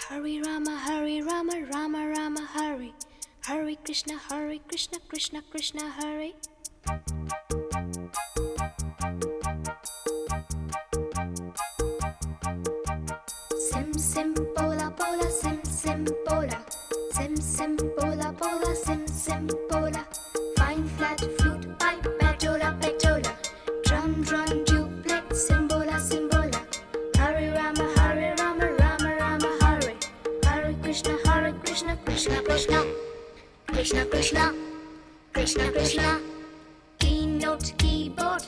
Hare Rama, Rama Rama Hare. Hare Krishna, Krishna Krishna Hare. Sim sim pola pola, sim sim pola. Sim sim pola pola, sim sim pola. Fine flat flute, pipe, petola petola. Drum drum duplex, simbola simbola. Hare Rama, Rama Rama Hare. Hare Krishna, Krishna Krishna Krishna Krishna Krishna Krishna. Keynote, keyboard,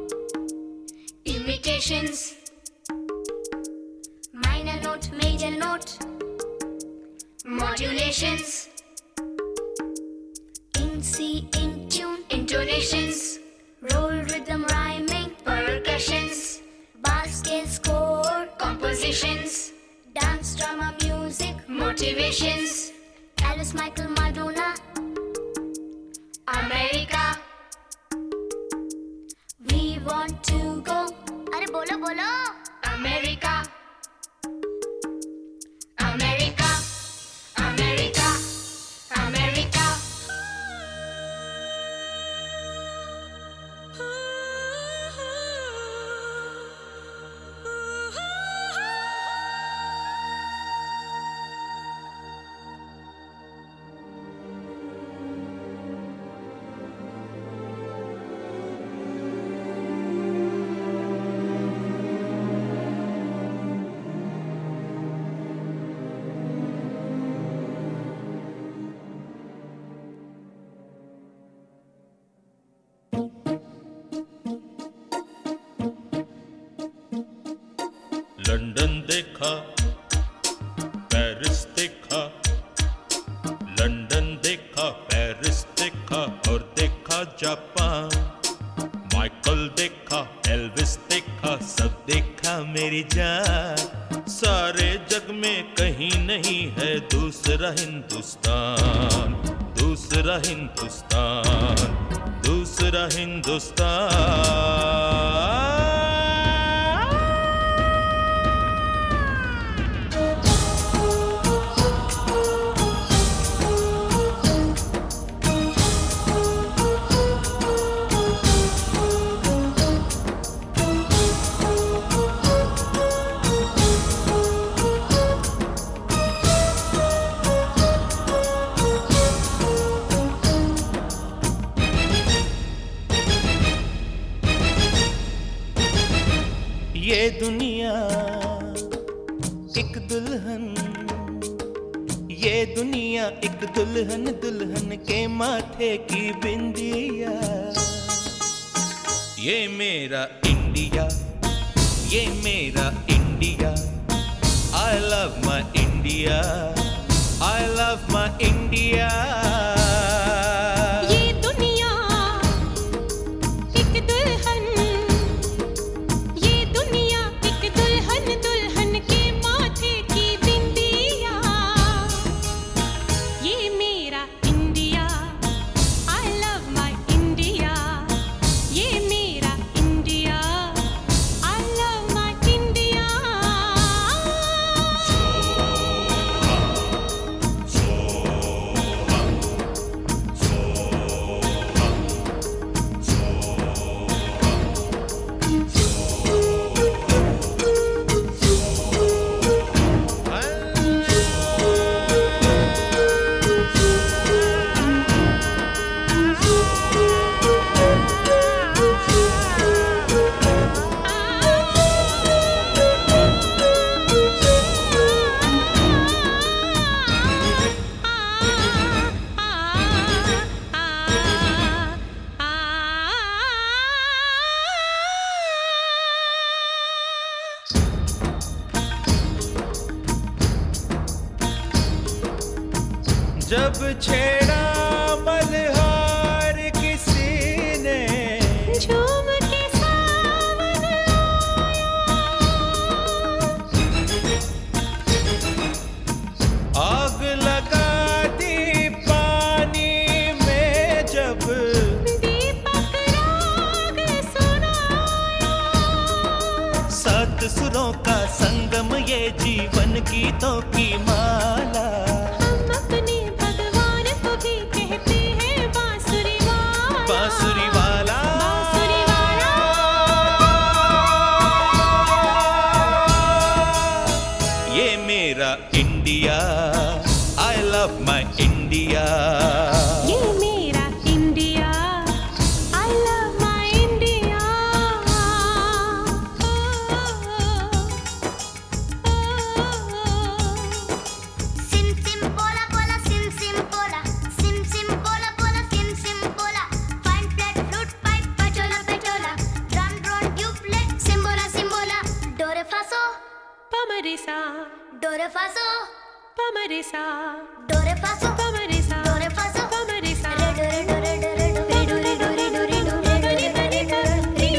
imitations. Minor note, major note, modulations. In C, in tune, intonations. Roll, rhythm, rhyming, percussions. Bar, scale, score, compositions. Dance, drama, music, motivations. Alice, Michael, Madonna, America. We want to go. Arre bolo bolo. America. America, America, America. London देखा, Paris देखा, London देखा, Paris देखा और देखा Japan. Michael देखा, Elvis देखा, सब देखा मेरी जान। सारे जग में कहीं नहीं है दूसरा हिंदुस्तान, दूसरा हिंदुस्तान, दूसरा हिंदुस्तान। ये दुनिया एक दुल्हन, ये दुनिया एक दुल्हन, दुल्हन के माथे की बिंदिया। ये मेरा इंडिया, ये मेरा India. I love my India, I love my India। जब छेड़ा मल्हार किसी ने, झूम के सावन आग लगा दी पानी में, जब दीपक राग सुनाया। सात सुरों का संगम ये जीवन गीतों की बांसुरी वाला ये मेरा India, I love my India. ये मेरा India, I love my India. Sim sim bola bola sim sim bola sim sim bola bola sim sim bola fine flat flute pipe pachola pachola drum drone tube play simbola simbola do re fa so Pamarisa, do re fa so pamarisa, do re fa so pamarisa, do re fa so pamarisa. re do re do re do re do re do re do re do re do re do re do re do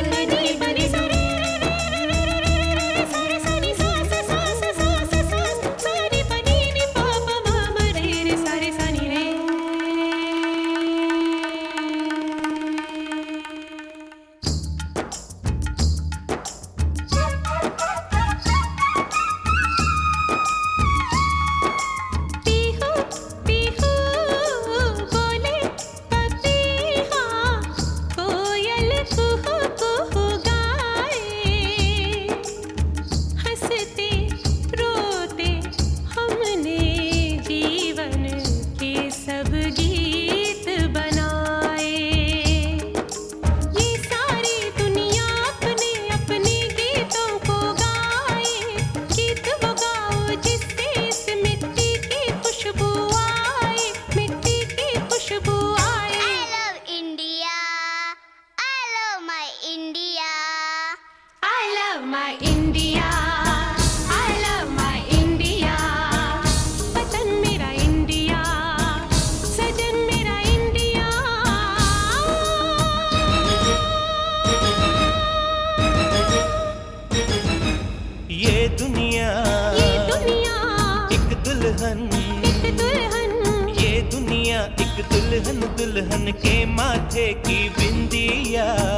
my India, I love my India. वतन मेरा India, सजन मेरा India. ये दुनिया एक दुल्हन, ये दुनिया एक दुल्हन, दुल्हन के माथे की बिंदिया.